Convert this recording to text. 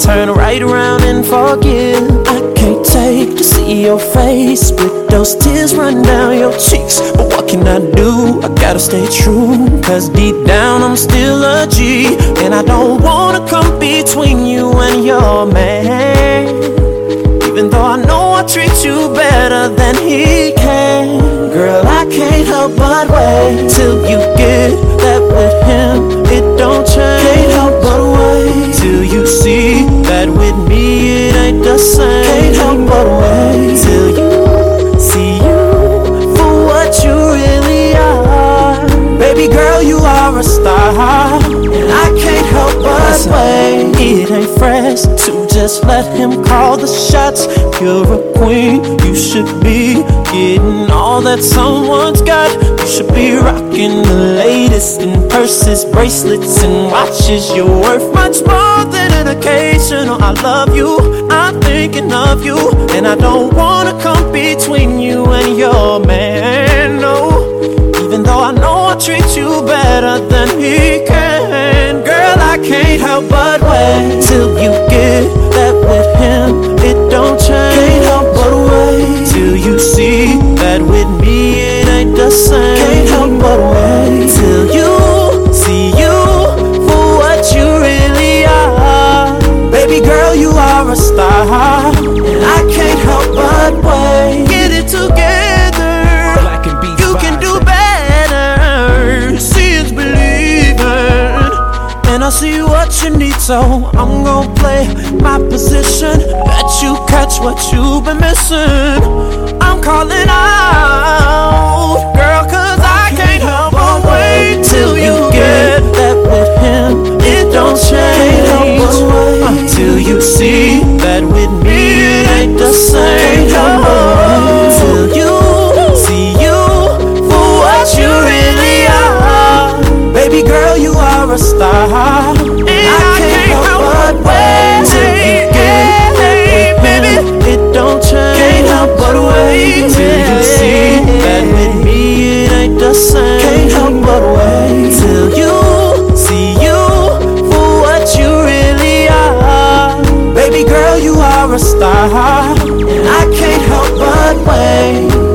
turn right around and forgive. I can't take to see your face with those tears run down your cheeks. But what can I do? I gotta stay true, cause deep down I'm still a G. And I don't wanna come between you and your man, even though I know I treat you better than he can. Girl, I can't help but wait till you get that with him, it don't change. Can't help but wait till you see that with me it ain't the same. Can't help but wait till you see you for what you really are. Baby girl, you are a star, and I can't help but wait. It ain't fresh to just let him call the shots. You're a queen, you should be getting all that someone's got. You should be rocking the latest in purses, bracelets, and watches. You're worth much more than an occasional I love you, I'm thinking of you. And I don't wanna come between you and your man, no, even though I know I treat you better than he can. Girl, I can't help but wait till you get that with him, it don't change. Can't help but wait till you see that with me it ain't the same. Can't help but wait till you see you for what you really are. Baby girl, you are a star, and I can't help but wait. Get it together, you can do better. See it's believing, and I see what you need, so I'm gon' play my position. Bet you catch what you've been missing. I'm calling out, girl, cause I can't help but wait till you get that with him, it don't change. Till you see that with me it ain't the same. Till you see you for what you really are. Baby girl, you are a star, and I can't help but wait till you get that with him, it don't change. Can't help but wait till you see that with me it ain't the same. Can't help but wait till you see you for what you really are. Baby girl, you are a star, and I can't help but wait.